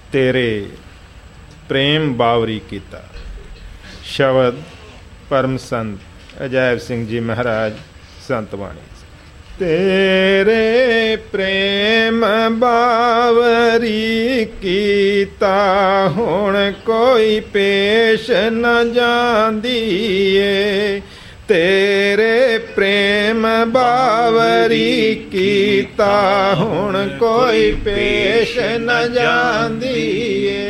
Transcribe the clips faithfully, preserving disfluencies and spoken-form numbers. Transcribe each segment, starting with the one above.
तेरे प्रेम बावरी कीता। शब्द परम संत अजैब सिंह जी महाराज संत बाणी। तेरे प्रेम बावरी कीता हुण कोई पेश न जांदीए। तेरे प्रेम बावरी कीता हुण कोई पेश न जांदीए।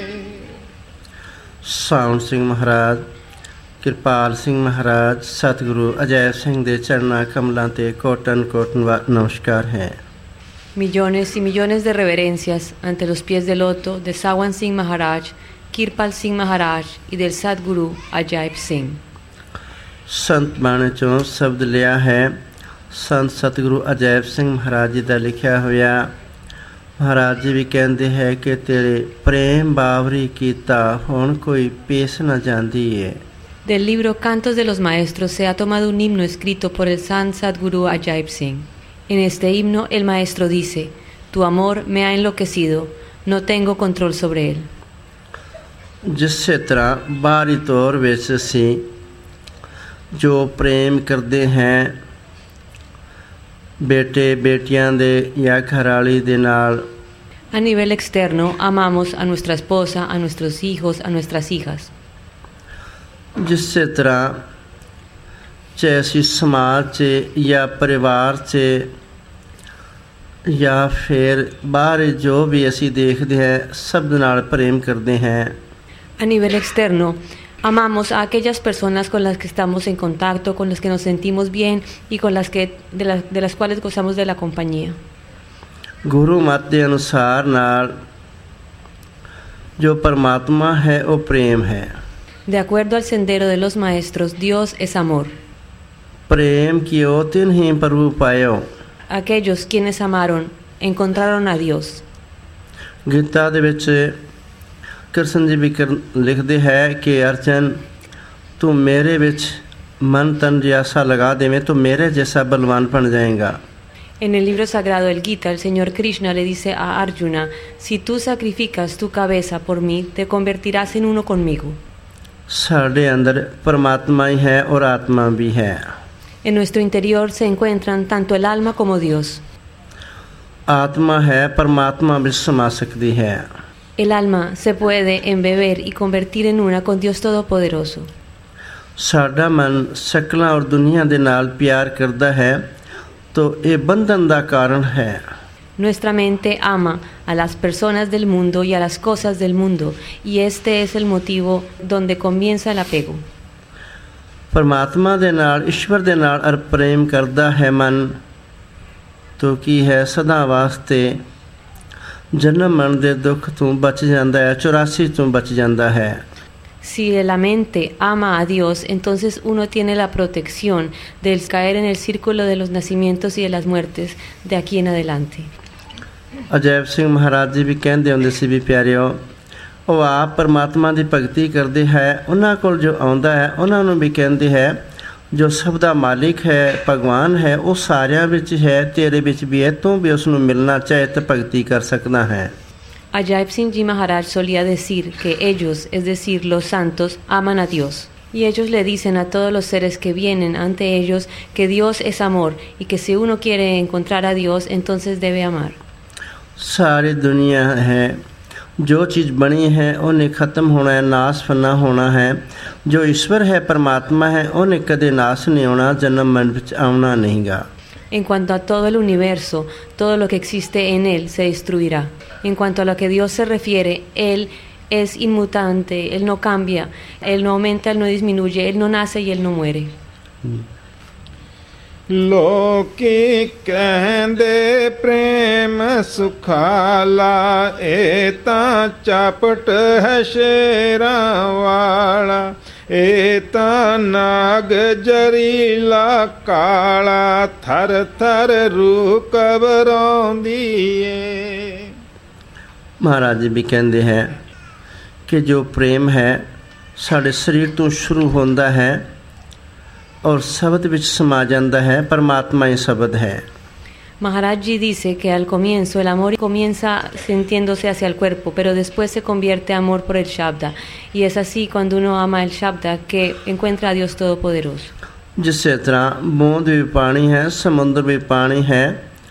ਸਾਉਣ ਸਿੰਘ ਮਹਾਰਾਜ, ਕਿਰਪਾਲ ਸਿੰਘ ਮਹਾਰਾਜ, ਸਤਿਗੁਰੂ ਅਜੈਬ ਸਿੰਘ ਦੇ ਚਰਨਾਂ ਕਮਲਾਂ ਤੇ ਕੋਟਨ ਕੋਟਨ ਨਮਸਕਾਰ ਹੈ। Millones y millones de reverencias ante los pies del loto de Sawan Singh Maharaj, Kirpal Singh Maharaj y del Sadguru Ajaib Singh। ਸੰਤ ਬਾਣੀ ਚੋਂ ਸ਼ਬਦ ਲਿਆ ਹੈ ਸੰਤ ਸਤਿਗੁਰੂ ਅਜੈਬ ਸਿੰਘ ਮਹਾਰਾਜ ਜੀ ਦਾ ਲਿਖਿਆ ਹੋਇਆ। ਮਹਾਰਾਜ ਜੀ ਵੀ ਕਹਿੰਦੇ ਹੈ ਕਿ ਤੇਰੇ ਪ੍ਰੇਮ ਬਾਵਰੀ ਕੀਤਾ ਹੁਣ ਕੋਈ ਪੇਸ਼ ਨਾ ਜਾਂਦੀ ਏ। Del libro Cantos de los Maestros se ha tomado un himno escrito por el Sant Sadguru Ajaib Singh. En este himno el maestro dice: Tu amor me ha enloquecido, no tengo control sobre él। ਜਿਸੇ ਤਰ੍ਹਾਂ ਬਾਹਰੀ ਤੌਰ ਵਿੱਚ ਅਸੀਂ ਜੋ ਪ੍ਰੇਮ ਕਰਦੇ ਹਾਂ ਬੇਟੇ ਬੇਟੀਆਂ ਦੇ ਜਾਂ ਘਰਵਾਲੀ ਦੇ ਨਾਲ, A nivel externo amamos a nuestra esposa, a nuestros hijos, a nuestras hijas। ਜਿਸੇ ਤਰ੍ਹਾਂ ਚਾਹੇ ਅਸੀਂ ਸਮਾਜ 'ਚ ਜਾਂ ਪਰਿਵਾਰ 'ਚ ਜਾਂ ਫਿਰ ਬਾਹਰ ਜੋ ਵੀ ਅਸੀਂ ਦੇਖਦੇ ਹਾਂ ਸਭ ਦੇ ਨਾਲ ਪ੍ਰੇਮ ਕਰਦੇ ਹਾਂ। A nivel externo amamos a aquellas personas con las que estamos en contacto, con las que nos sentimos bien y con las que de, la, de las cuales gozamos de la compañía। ਗੁਰੂ ਮਤ ਦੇ ਅਨੁਸਾਰ ਨਾਲ ਜੋ ਪਰਮਾਤਮਾ ਹੈ ਉਹ ਪ੍ਰੇਮ ਹੈ। De acuerdo al sendero de los maestros, Dios es amor। ਪ੍ਰੇਮ ਕੀਓ ਤਿਨਹੀਂ ਪ੍ਰਭੂ ਪਾਇਓ। Aquellos quienes amaron encontraron a Dios। Gita ਦੇ ਵਿੱਚ ਕ੍ਰਿਸ਼ਨ ਜੀ ਵੀ ਲਿਖਦੇ ਹੈ ਕਿ ਅਰਜਨ ਤੂੰ ਮੇਰੇ ਵਿੱਚ ਮਨ ਤਨ ਜਿਆਸਾ ਲਗਾ ਦੇਵੇਂ ਤੂੰ ਮੇਰੇ ਜੈਸਾ ਬਲਵਾਨ ਬਣ ਜਾਏਗਾ। En el libro sagrado del Gita, el Señor Krishna le dice a Arjuna: Si tú sacrificas tu cabeza por mí, te convertirás en uno conmigo। ਸਾਡੇ ਅੰਦਰ ਪਰਮਾਤਮਾ ਹੀ ਹੈ ਔਰ ਆਤਮਾ ਵੀ ਹੈ। En nuestro interior se encuentran tanto el alma como Dios। ਆਤਮਾ ਹੈ ਪਰਮਾਤਮਾ ਵਿੱਚ ਸਮਾ ਸਕਦੀ ਹੈ। El alma se puede embeber y convertir en una con Dios Todopoderoso। ਸਾਡਾ ਮਨ ਸ਼ਕਲਾਂ ਔਰ ਦੁਨੀਆ ਦੇ ਨਾਲ ਪਿਆਰ ਕਰਦਾ ਹੈ तो ये बंधन का कारण है। Nuestra mente ama a las personas del mundo y a las cosas del mundo, y este es el motivo donde comienza el apego। परमात्मा दे नाल ईश्वर दे नाल अर प्रेम करदा है मन तो की है सदा वास्ते जन्म मरण दे दुख तो बच जाता है, चौरासी तो बच जाता है। Si la mente ama a Dios, entonces uno tiene la protección del caer en el círculo de los nacimientos y de las muertes de aquí en adelante। Ajaib ਸਿੰਘ ਮਹਾਰਾਜ ਜੀ ਵੀ ਕਹਿੰਦੇ ਹੁੰਦੇ ਸੀ ਵੀ ਪਿਆਰਿਓ ਉਹ ਆਪ ਪਰਮਾਤਮਾ ਦੀ ਭਗਤੀ ਕਰਦੇ ਹੈ ਉਹਨਾਂ ਕੋਲ ਜੋ ਆਉਂਦਾ ਹੈ ਉਹਨਾਂ ਨੂੰ ਵੀ ਕਹਿੰਦੇ ਹੈ ਜੋ ਸਭ ਦਾ ਮਾਲਿਕ ਹੈ ਭਗਵਾਨ ਹੈ ਉਹ ਸਾਰਿਆਂ ਵਿੱਚ ਹੈ ਤੇਰੇ ਵਿੱਚ ਵੀ ਹੈ ਤੂੰ ਵੀ ਉਸ ਨੂੰ ਮਿਲਣਾ ਚਾਹੇ ਤਾਂ ਭਗਤੀ ਕਰ ਸਕਦਾ ਹੈ। Ajaib Singh Ji Maharaj solía decir que ellos, es decir, los santos, aman a Dios. Y ellos le dicen a todos los seres que vienen ante ellos que Dios es amor y que si uno quiere encontrar a Dios, entonces debe amar। सारी दुनिया है जो चीज़ बनी है उन्हें ख़त्म होना है, नाश फना होना है। जो ईश्वर है परमात्मा है उन्हें कदे नाश नहीं होना, जन्म मरण विच आना नहींगा। En cuanto a todo el universo, todo lo que existe en él se destruirá। En cuanto a lo que Dios se refiere, Él es inmutante, Él no cambia, Él no aumenta, Él no disminuye, Él no nace y Él no muere। ਲੋਕੀ ਕਹਿੰਦੇ ਪ੍ਰੇਮ ਸੁਖਾਲਾ ਇਹ ਤਾਂ ਚਾਪਟ ਹੈ ਸ਼ੇਰਾਂ ਵਾਲਾ ਇਹ ਤਾਂ ਨਾਗ ਜ਼ਰੀਲਾ ਕਾਲਾ ਥਰ ਥਰ ਰੂਹ ਘਬਰਾਉਂਦੀ ਏ। ਮਹਾਰਾਜ ਜੀ ਵੀ ਕਹਿੰਦੇ ਹੈ ਕਿ ਜੋ ਪ੍ਰੇਮ ਹੈ ਸਾਡੇ ਸਰੀਰ ਤੋਂ ਸ਼ੁਰੂ ਹੁੰਦਾ ਹੈ और शब्द विच समा जाता है, परमात्मा ही शब्द है। Maharaj Ji dice que al comienzo el amor comienza sintiéndose hacia el cuerpo, pero después se convierte en amor por el Shabda. Y es así cuando uno ama el Shabda que encuentra a Dios Todopoderoso. जिस तरह बूंद भी पानी है, समुद्र भी पानी है,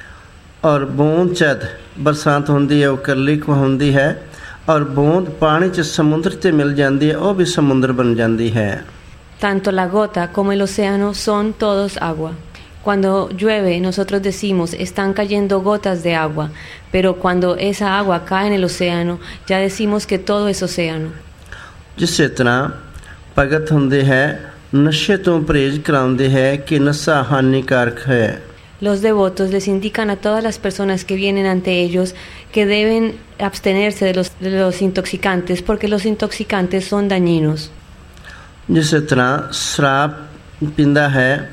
और बूंद जद बरसात होंदी है वो करली को होंदी है, और बूंद पानी च समुद्र ते मिल जाती है वो भी समुद्र बन जाती है. Tanto la gota como el océano son todos agua. Cuando llueve, nosotros decimos, están cayendo gotas de agua, pero cuando esa agua cae en el océano, ya decimos que todo es océano. जिस तरह भगत होंदे है नशे तो परहेज कराउंदे है कि नशा हानिकारक है. Los devotos les indican a todas las personas que vienen ante ellos que deben abstenerse de los, de los intoxicantes porque los intoxicantes son dañinos. जिस तरह शराब पींदा है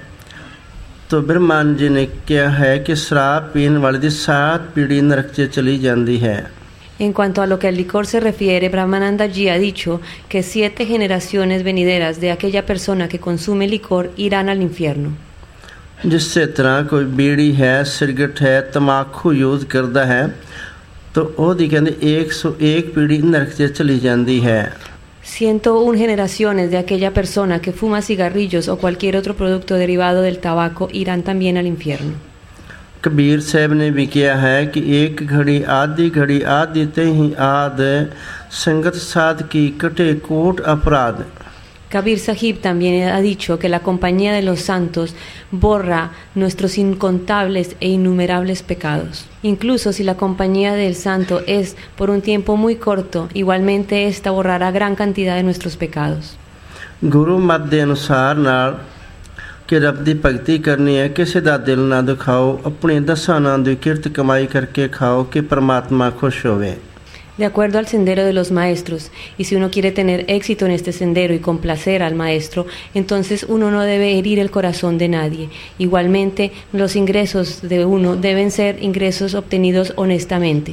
तो ब्रह्मान जी ने क्या है कि शराब पीने वाले दी सात पीढ़ी नरक च चली जाती है. En cuanto a lo que al licor se refiere, Brahmananda Ji ha dicho que siete generaciones venideras de aquella persona que consume licor irán al infierno. जिस तरह कोई बीड़ी है, सिगरेट है, तमाकू यूज करता है तो ओदी कहंदे एक सौ एक पीढ़ी नरक च चली जाती है. ciento una generaciones de aquella persona que fuma cigarrillos o cualquier otro producto derivado del tabaco irán también al infierno. Kabir साहब ने भी किया है कि एक घड़ी आधी घड़ी आदि ते ही आद संगत साध की कटे कोट अपराध. Kabir Sahib también ha dicho que la compañía de los santos borra nuestros incontables e innumerables pecados. Incluso si la compañía del santo es por un tiempo muy corto, igualmente esta borrará gran cantidad de nuestros pecados. गुरु मत दे अनुसार नाल कि रब दी भगती करनी है, किसी दा दिल ना दुखाओ, अपने दसां नां दी किरत कमाई करके खाओ कि परमात्मा खुश होवे. De acuerdo al sendero de los maestros, y si uno quiere tener éxito en este sendero y complacer al maestro, entonces uno no debe herir el corazón de nadie. Igualmente, los ingresos de uno deben ser ingresos obtenidos honestamente.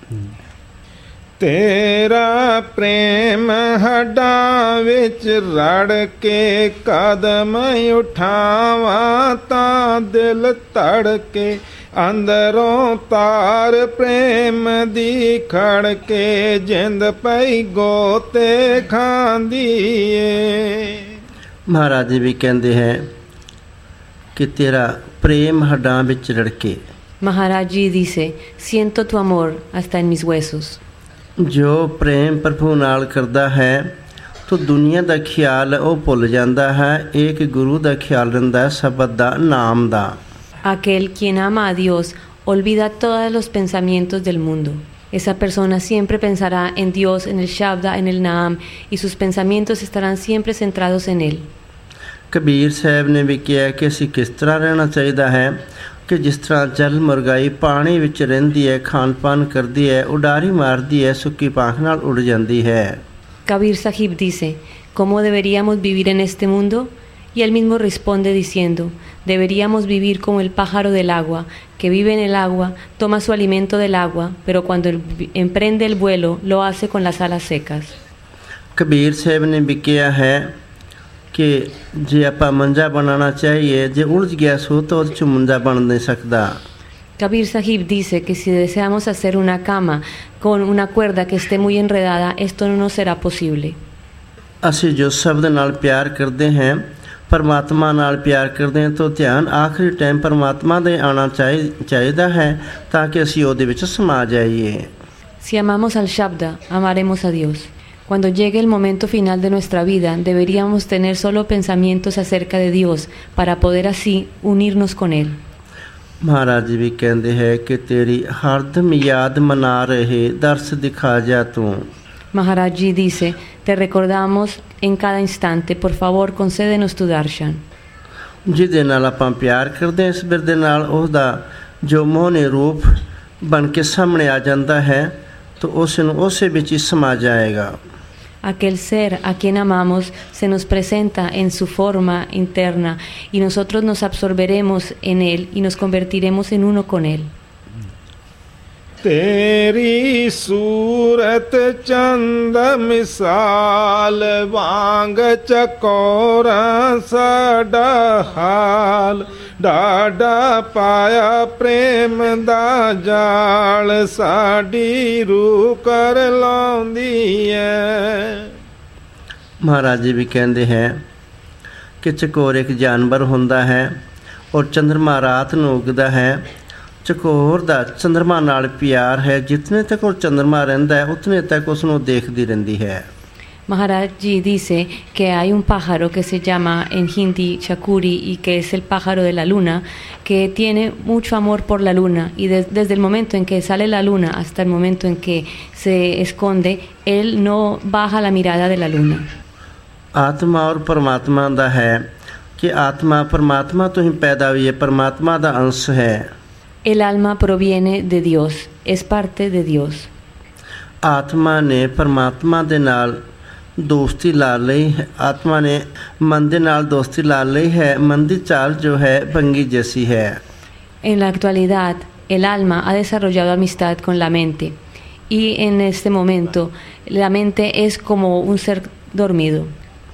तेरा प्रेम हड्डां विच रड़ के कदम उठावा तां दिल धड़के अंदरों तार प्रेम दी खड़के जिंद पई गोते खांदी ए. महाराज जी भी कहते हैं कि तेरा प्रेम हड्डां विच रड़के. Maharaj Ji dice, siento tu amor hasta en mis huesos. जो प्रेम प्रभु नाल करदा है तो दुनिया दा ख्याल ओ भुल जांदा है, एक गुरु दा ख्याल रहिंदा है, शब्द दा नाम दा. Aquel quien ama a Dios olvida todos los pensamientos del mundo. Esa persona siempre pensará en Dios, en el Shabda, en el Naam, y sus pensamientos estarán siempre centrados en él. Kabir साहब ने भी किया कि असीं किस तरह रहना चाहिदा है कि जिस तरह जल मुर्गाई पानी विच रहिंदी है, खान पान करदी है, उडारी मारदी है, सुक्की पाख नाल उड़ जांदी है. Kabir Sahib dice, ¿cómo deberíamos vivir en este mundo? Y él mismo responde diciendo, deberíamos vivir como el pájaro del agua, que vive en el agua, toma su alimento del agua, pero cuando emprende el vuelo, lo hace con las alas secas. Kabir साहब ने भी किया है कि जे आपां मंजा बनाना चाहिए, जे उलझ गया सो तो उहदे च मंजा बन नहीं सकदा. Kabir Sahib dice que si deseamos hacer una cama con una cuerda que esté muy enredada, esto no nos será posible. ਅਸੀਂ जो शब्द नाल प्यार करते हैं, परमात्मा नाल प्यार करते हैं, तो ध्यान आखिरी टाइम परमात्मा दे आना चाहिदा है ताकि ਅਸੀਂ ਉਹਦੇ ਵਿੱਚ ਸਮਾ ਜਾਈਏ. Si amamos al Shabda, amaremos a Dios. Cuando llegue el momento final de nuestra vida, deberíamos tener solo pensamientos acerca de Dios para poder así unirnos con Él. महाराज जी भी कहते हैं कि तेरी हरदम याद मना रहे, दर्श दिखा जा तू. Maharaj Ji dice, te recordamos en cada instante, por favor concédenos tu darshan. ਜਿਹਦੇ ਨਾਲ ਆਪਾਂ ਪਿਆਰ ਕਰਦੇ ਇਸ ਬਿਰਦੇ ਨਾਲ ਉਹਦਾ ਜੋ ਮੋਹਣੀ ਰੂਪ ਬਣ ਕੇ ਸਾਹਮਣੇ ਆ ਜਾਂਦਾ ਹੈ ਤਾਂ ਉਸ ਨੂੰ ਉਸੇ ਵਿੱਚ ਹੀ ਸਮਾ ਜਾਏਗਾ. Aquel ser a quien amamos se nos presenta en su forma interna y nosotros nos absorberemos en él y nos convertiremos en uno con él. तेरी सूरत चंद मिसाल वांग चकोरा साडा हाल ਡਾਡਾ ਪਾਇਆ ਪ੍ਰੇਮ ਦਾ ਜਾਲ ਸਾਡੀ ਰੂਹ ਕਰ ਲਾਉਂਦੀ ਐ। ਮਹਾਰਾਜ ਜੀ ਵੀ ਕਹਿੰਦੇ ਹੈ ਕਿ ਚਕੋਰ ਇੱਕ ਜਾਨਵਰ ਹੁੰਦਾ ਹੈ ਔਰ ਚੰਦਰਮਾ ਰਾਤ ਨੂੰ ਉਗਦਾ ਹੈ। ਚਕੋਰ ਦਾ ਚੰਦਰਮਾ ਨਾਲ ਪਿਆਰ ਹੈ, ਜਿਤਨੇ ਤੱਕ ਉਹ ਚੰਦਰਮਾ ਰਹਿੰਦਾ ਹੈ ਉਤਨੇ ਤੱਕ ਉਸ ਨੂੰ ਦੇਖਦੀ ਰਹਿੰਦੀ ਹੈ। Maharaj Ji dice que hay un pájaro que se llama en hindi Chakuri y que es el pájaro de la luna, que tiene mucho amor por la luna y de, desde el momento en que sale la luna hasta el momento en que se esconde, él no baja la mirada de la luna. ਆਤਮਾ ਔਰ ਪਰਮਾਤਮਾ ਦਾ ਹੈ ਕਿ ਆਤਮਾ ਪਰਮਾਤਮਾ ਤੋਂ ਹੀ ਪੈਦਾ ਹੋਈ ਹੈ, ਪਰਮਾਤਮਾ ਦਾ ਅੰਸ਼ ਹੈ। El alma proviene de Dios, es parte de Dios. ਆਤਮਾ ਨੇ ਪਰਮਾਤਮਾ ਦੇ ਨਾਲ ਦੋਸਤੀ ਲਾ ਲਈ ਹੈ, ਆਤਮਾ ਨੇ ਮਨ ਦੇ ਨਾਲ ਦੋਸਤੀ ਲਾ ਲਈ ਹੈ। ਮਨ ਦੀ ਚਾਲ ਜੋ ਹੈ ਭੰਗੀ ਜੈਸੀ ਹੈ। En la actualidad, el alma ha desarrollado amistad con la mente y en este momento la mente es como un ser dormido.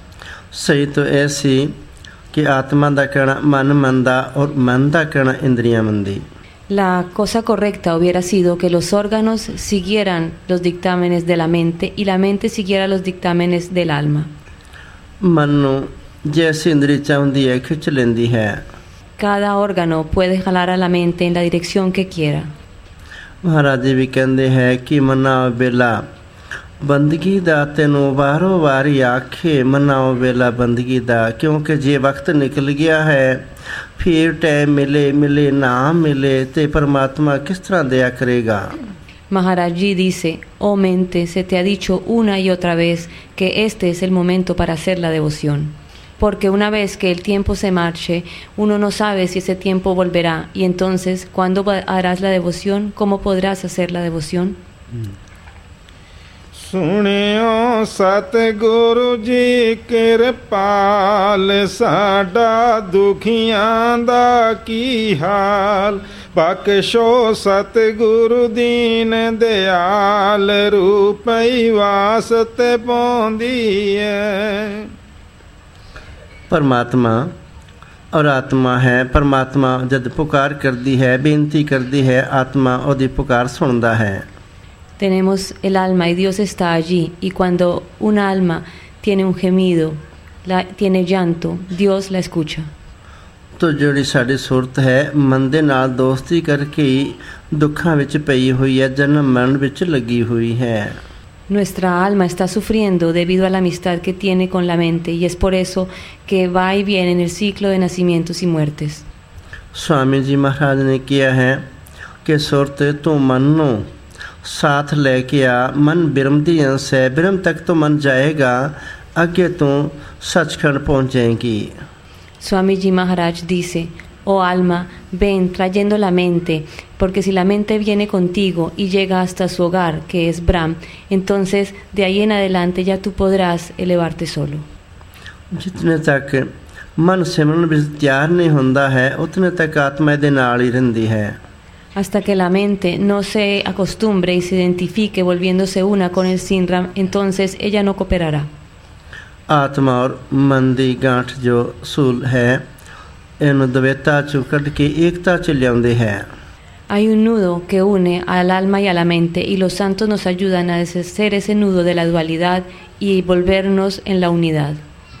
ਸਹੀ ਤਾਂ ਇਹ ਸੀ ਕਿ ਆਤਮਾ ਦਾ ਕਹਿਣਾ ਮਨ ਮੰਨਦਾ ਔਰ ਮਨ ਦਾ ਕਹਿਣਾ ਇੰਦਰੀਆਂ ਮੰਨਦੀ। La cosa correcta hubiera sido que los órganos siguieran los dictámenes de la mente y la mente siguiera los dictámenes del alma. ਮਨ ਨੂੰ ਜੈਸੀ ਇੰਦਰੀ ਚਾਹੁੰਦੀ ਹੈ ਖਿੱਚ ਲੈਂਦੀ ਹੈ। Cada órgano puede jalar a la mente en la dirección que quiera. Maharaj ਜੀ ਵੀ ਕਹਿੰਦੇ ਹੈ ਕਿ ਮਨਾਓ ਵੇਲਾ ਬੰਦਗੀ ਦਾ ਤੈਨੂੰ ਵਾਰੋ ਵਾਰੀ ਆਖੇ, ਮਨਾਓ ਵੇਲਾ ਬੰਦਗੀ ਦਾ, ਕਿਉਂਕਿ ਜੇ ਵਕਤ ਨਿਕਲ ਗਿਆ ਹੈ ਫਿਰ ਟਾਈਮ ਮਿਲੇ ਮਿਲੇ ਨਾ ਮਿਲੇ ਤੇ ਪਰਮਾਤਮਾ ਕਿਸ ਤਰ੍ਹਾਂ ਦਿਆ ਕਰੇਗਾ। Maharaj Ji dice, oh mente, se te ha dicho una y otra vez que este es el momento para hacer la devoción. Porque una vez que el tiempo se marche, uno no sabe si ese tiempo volverá. Y entonces, ¿cuándo harás la devoción? ¿Cómo podrás hacer la devoción? ਸੁਣਿਓ ਸਤਿਗੁਰੂ ਜੀ ਕਿਰਪਾਲ, ਸਾਡਾ ਦੁਖੀਆਂ ਦਾ ਕੀ ਹਾਲ। ਬਖਸ਼ੋ ਸਤਿਗੁਰੂ ਦੀਨ ਦਿਆਲ, ਰੂਪਈ ਵਾਸਤੇ ਪਾਉਂਦੀ ਐ। ਪਰਮਾਤਮਾ ਔਰ ਆਤਮਾ ਹੈ। ਪਰਮਾਤਮਾ ਜਦ ਪੁਕਾਰ ਕਰਦੀ ਹੈ, ਬੇਨਤੀ ਕਰਦੀ ਹੈ, ਆਤਮਾ ਉਹਦੀ ਪੁਕਾਰ ਸੁਣਦਾ ਹੈ। Tenemos el alma y Dios está allí, y cuando una alma tiene un gemido, la, tiene llanto, Dios la escucha. ਤੋ ਜਿਹੜੀ ਸਾਡੀ ਸੁਰਤ ਹੈ ਮਨ ਦੇ ਨਾਲ ਦੋਸਤੀ ਕਰਕੇ ਹੀ ਦੁੱਖਾਂ ਵਿੱਚ ਪਈ ਹੋਈ ਹੈ, ਜਨਮ ਮਰਨ ਵਿੱਚ ਲੱਗੀ ਹੋਈ ਹੈ। Nuestra alma está sufriendo debido a la amistad que tiene con la mente, y es por eso que va y viene en el ciclo de nacimientos y muertes. Swami जी महाराज ने किया है कि सुरत तू मन ਨੂੰ साथ लेके आ, मन बिरम दी अंश है, बिरम तक तो मन जाएगा, आगे तो सचखंड पहुँचेगी। Swami Ji Maharaj dice, oh alma, ven trayendo la mente, porque si la mente viene contigo y llega hasta su hogar, que es Brahm, entonces de ahí en adelante ya tú podrás elevarte solo. जितने तक मन सिमरन ਵਿੱਚ ਤਿਆਰ ਨਹੀਂ ਹੁੰਦਾ ਹੈ ਉਤਨੇ ਤੱਕ ਆਤਮਾ ਦੇ ਨਾਲ ਹੀ ਰਹਿੰਦੀ ਹੈ। Hasta que la mente no se acostumbre y se identifique volviéndose una con el Sinram, entonces ella no cooperará. आत्मा और मन ਦੀ ਗਾਂਠ ਜੋ ਸੂਲ ਹੈ ਇਹਨੂੰ ਦਵੇਤਾ ਚੋਂ ਕੱਢ ਕੇ ਏਕਤਾ ਚ ਲਿਆਉਂਦੇ ਹੈ। Hay un nudo que une al alma y a la mente, y los santos nos ayudan a deshacer ese nudo de la dualidad y volvernos en la unidad.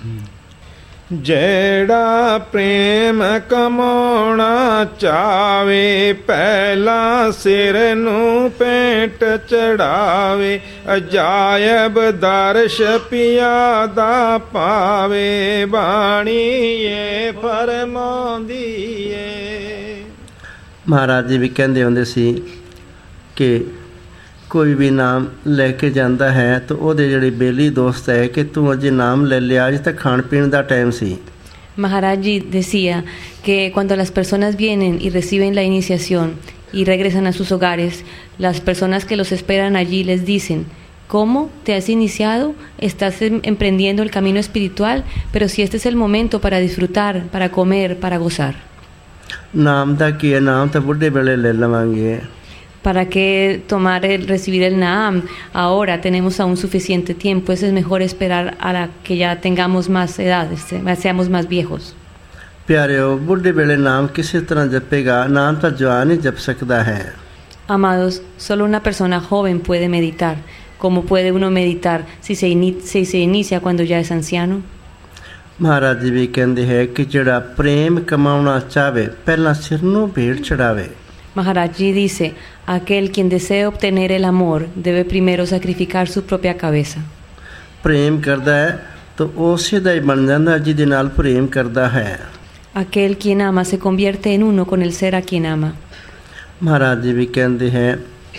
ਜਿਹੜਾ ਪ੍ਰੇਮ ਕਮਾਉਣਾ ਚਾਵੇ, ਪਹਿਲਾਂ ਸਿਰ ਨੂੰ ਪੇਟ ਚੜਾਵੇ, ਅਜਾਇਬ ਦਰਸ਼ ਪਿਆ ਦਾ ਪਾਵੇ, ਬਾਣੀ ਏ ਫਰਮਾਉਂਦੀ ਏ। ਮਹਾਰਾਜ ਜੀ ਵੀ ਕਹਿੰਦੇ ਹੁੰਦੇ ਸੀ ਕਿ ਕੋਈ ਵੀ ਨਾਮ ਲੈ ਕੇ ਜਾਂਦਾ ਹੈ ਤਾਂ ਉਹਦੇ ਜਿਹੜੀ ਬੇਲੀ ਦੋਸਤ ਹੈ ਕਿ ਤੂੰ ਅਜੇ ਨਾਮ ਲੈ ਲਿਆ, ਅਜੇ ਤੱਕ ਖਾਣ ਪੀਣ ਦਾ ਟਾਈਮ ਸੀ। Maharaj Ji decía que cuando las personas vienen y reciben la iniciación y regresan a sus hogares, las personas que los esperan allí les dicen, ¿cómo te has iniciado? Estás emprendiendo el camino espiritual, pero si este es el momento para disfrutar, para comer, para gozar. ਨਾਮ ਦਾ ਕੀ ਹੈ? ਨਾਮ ਤਾਂ ਬੁੱਢੇ ਵੇਲੇ ਲੈ ਲਵਾਂਗੇ। ¿Para qué tomar el, recibir el Naam? Ahora tenemos aún suficiente tiempo. Eso es mejor esperar a la que ya tengamos más edad, seamos más viejos. ਪਿਆਰਿਓ, ਬੁੱਢੇ ਵੇਲੇ ਨਾਮ ਕਿਸੇ ਤਰ੍ਹਾਂ ਜਪੇਗਾ, ਨਾਮ ਤਾਂ ਜਵਾਨ ਹੀ ਜਪ ਸਕਦਾ ਹੈ। Amados, solo una persona joven puede meditar. ¿Cómo puede uno meditar si se, ini si se inicia cuando ya es anciano? Maharaj ਜੀ ਵੀ ਕਹਿੰਦੇ ਹੈ ਕਿ ਜਿਹੜਾ ਪ੍ਰੇਮ ਕਮਾਉਣਾ ਚਾਹਵੇ ਪਹਿਲਾਂ ਸਿਰ ਨੂੰ ਭੇਟ ਚੜਾਵੇ। Maharaj Ji dice, aquel quien desea obtener el amor debe primero sacrificar su propia cabeza. ਪ੍ਰੇਮ ਕਰਦਾ ਹੈ ਤਾਂ ਉਸੇ ਦਾ ਹੀ ਬਣ ਜਾਂਦਾ ਜਿਹਦੇ ਨਾਲ ਪ੍ਰੇਮ ਕਰਦਾ ਹੈ। Aquel quien ama se convierte en uno con el ser a quien ama. Maharaj ਜੀ ਵੀ ਕਹਿੰਦੇ ਹੈ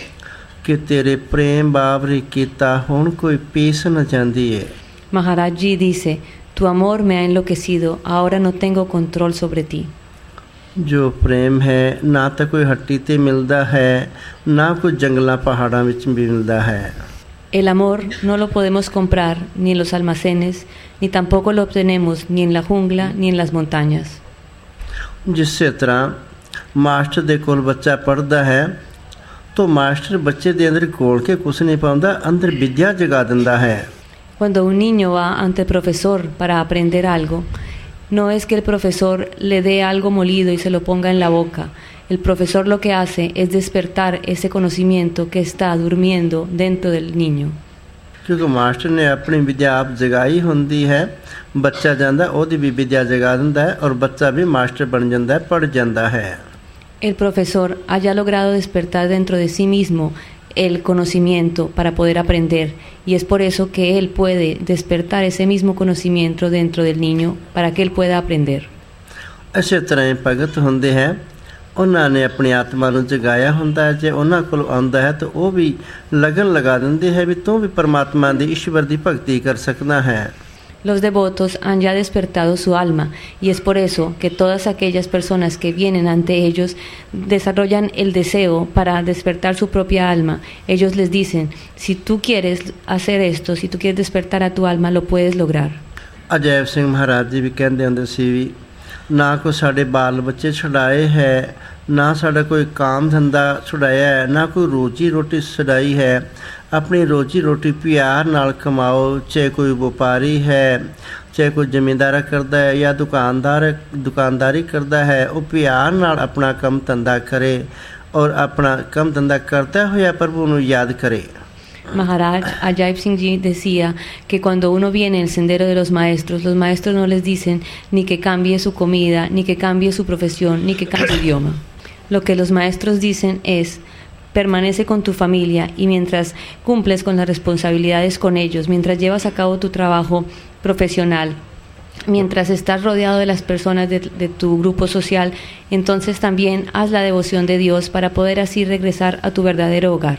ਕਿ ਤੇਰੇ ਪ੍ਰੇਮ ਬਾਬਰੀ ਕੀਤਾ ਹੁਣ ਕੋਈ ਪੀਸ ਨਾ ਜਾਂਦੀ ਹੈ। Maharaj Ji dice, tu amor me ha enloquecido, ahora no tengo control sobre ti. ਜੋ ਪ੍ਰੇਮ ਹੈ ਨਾ ਤਾਂ ਕੋਈ ਹੱਟੀ ਤੇ ਮਿਲਦਾ ਹੈ, ਨਾ ਕੋਈ ਜੰਗਲਾਂ ਪਹਾੜਾਂ ਵਿੱਚ ਵੀ ਮਿਲਦਾ ਹੈ। El amor no lo podemos comprar ni en los almacenes, ni tampoco lo obtenemos ni en la jungla ni en las montañas. ਜਿਸੇ ਤਰ੍ਹਾਂ ਮਾਸਟਰ ਦੇ ਕੋਲ ਬੱਚਾ ਪੜ੍ਹਦਾ ਹੈ ਤਾਂ ਮਾਸਟਰ ਬੱਚੇ ਦੇ ਅੰਦਰ ਘੋਲ ਕੇ ਕੁਛ ਨਹੀਂ ਪਾਉਂਦਾ, ਅੰਦਰ ਵਿਦਿਆ ਜਗਾ ਦਿੰਦਾ ਹੈ। Cuando un niño va ante el profesor para aprender algo, no es que el profesor le dé algo molido y se lo ponga en la boca. El profesor lo que hace es despertar ese conocimiento que está durmiendo dentro del niño. ਕਿਉਂਕਿ ਮਾਸਟਰ ਨੇ ਆਪਣੀ ਵਿਦਿਆ ਆਪ ਜਗਾਈ ਹੁੰਦੀ ਹੈ, ਬੱਚਾ ਜਾਂਦਾ ਉਹਦੀ ਵੀ ਵਿਦਿਆ ਜਗਾ ਦਿੰਦਾ ਹੈ ਔਰ ਬੱਚਾ ਵੀ ਮਾਸਟਰ ਬਣ ਜਾਂਦਾ ਹੈ, ਪੜ੍ਹ ਜਾਂਦਾ ਹੈ। El profesor haya logrado despertar dentro de sí mismo el conocimiento para poder aprender, y es por eso que él puede despertar ese mismo conocimiento dentro del niño para que él pueda aprender. ਇਸੇ ਤਰ੍ਹਾਂ ਹੀ ਭਗਤ ਹੁੰਦੇ ਹੈ, ਉਹਨਾਂ ਨੇ ਆਪਣੀ ਆਤਮਾ ਨੂੰ ਜਗਾਇਆ ਹੁੰਦਾ ਹੈ। ਜੇ ਉਹਨਾਂ ਕੋਲ ਆਉਂਦਾ ਹੈ ਤਾਂ ਉਹ ਵੀ ਲਗਨ ਲਗਾ ਦਿੰਦੇ ਹੈ ਵੀ ਤੂੰ ਵੀ ਪਰਮਾਤਮਾ ਦੀ ਈਸ਼ਵਰ ਦੀ ਭਗਤੀ ਕਰ ਸਕਦਾ ਹੈ। Los devotos han ya despertado su alma, y es por eso que todas aquellas personas que vienen ante ellos desarrollan el deseo para despertar su propia alma. Ellos les dicen, si tú quieres hacer esto, si tú quieres despertar a tu alma, lo puedes lograr. Ajaib ਸਿੰਘ ਮਹਾਰਾਜ ਜੀ ਵੀ ਕਹਿੰਦੇ ਹੁੰਦੇ ਸੀ ਵੀ ਨਾ ਕੋਈ ਸਾਡੇ ਬਾਲ ਬੱਚੇ ਛੁਡਾਏ ਹੈ, ਨਾ ਸਾਡਾ ਕੋਈ ਕਾਮ ਧੰਦਾ ਛੁਡਾਇਆ ਹੈ, ਨਾ ਕੋਈ ਰੋਜੀ ਰੋਟੀ ਛੁਡਾਈ ਹੈ। ਆਪਣੀ ਰੋਜੀ ਰੋਟੀ ਪਿਆਰ ਨਾਲ ਕਮਾਓ, ਚਾਹੇ ਕੋਈ ਵਪਾਰੀ ਹੈ, ਚਾਹੇ ਕੋਈ ਜ਼ਿਮੀਂਦਾਰਾ ਕਰਦਾ ਹੈ ਜਾਂ ਦੁਕਾਨਦਾਰ ਦੁਕਾਨਦਾਰੀ ਕਰਦਾ ਹੈ, ਉਹ ਪਿਆਰ ਨਾਲ ਆਪਣਾ ਕੰਮ ਧੰਦਾ ਕਰੇ ਔਰ ਆਪਣਾ ਕੰਮ ਧੰਦਾ ਕਰਦਾ ਹੋਇਆ ਪ੍ਰਭੂ ਨੂੰ ਯਾਦ ਕਰੇ। Maharaj Ajaib Singh Ji decía que cuando uno viene en el sendero de los maestros, los maestros no les dicen ni que cambie su comida, ni que cambie su profesión, ni que cambie su idioma. Lo que los maestros dicen es, permanece con tu familia y mientras cumples con las responsabilidades con ellos, mientras llevas a cabo tu trabajo profesional, mientras estás rodeado de las personas de, de tu grupo social, entonces también haz la devoción de Dios para poder así regresar a tu verdadero hogar.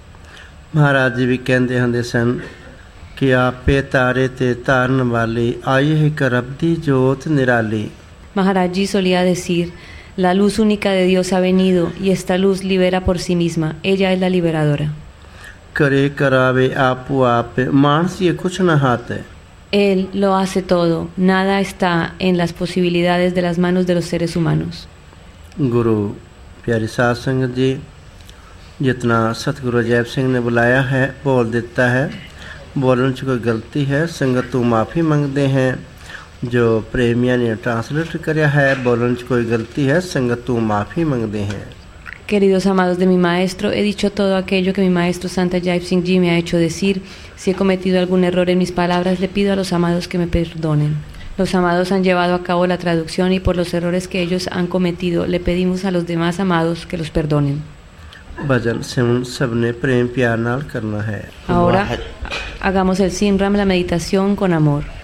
Maharaj ਜੀ ਵੀ ਕਹਿੰਦੇ ਹੁੰਦੇ ਸਨ ਕਿ ਆਪੇ ਤਾਰੇ ਤੇ ਤਾਰਨ ਵਾਲੀ ਆਈ ਹੈ ਕਰਬ ਦੀ ਜੋਤ ਨਿਰਾਲੀ। Maharaj Ji solía decir, la luz única de Dios ha venido y esta luz libera por sí misma, ella es la liberadora. करे करावे आपो आप मानसी कुछ न हाथ है। Él lo hace todo, nada está en las posibilidades de las manos de los seres humanos. गुरु प्यारी साध संगत जी, जितना सतगुरु अजैब सिंह ने बुलाया है बोल देता है, बोलने से कोई गलती है संगत तो माफ़ी मांगते हैं। जो प्रेमिया ने ट्रांसलेट कराया है बोलने से कोई गलती है संगत तो माफ़ी मांगते हैं। Queridos amados de mi maestro, he dicho todo aquello que mi maestro Santa Ajaib Singh Ji me ha hecho decir. Si he cometido algún error en mis palabras, le pido a los amados que me perdonen. Los amados han llevado a cabo la traducción y por los errores que ellos han cometido, le pedimos a los demás amados que los perdonen. भजन सिमरन सबने प्रेम प्यार नाल करना है। Ahora hagamos el Simram, la meditación con amor.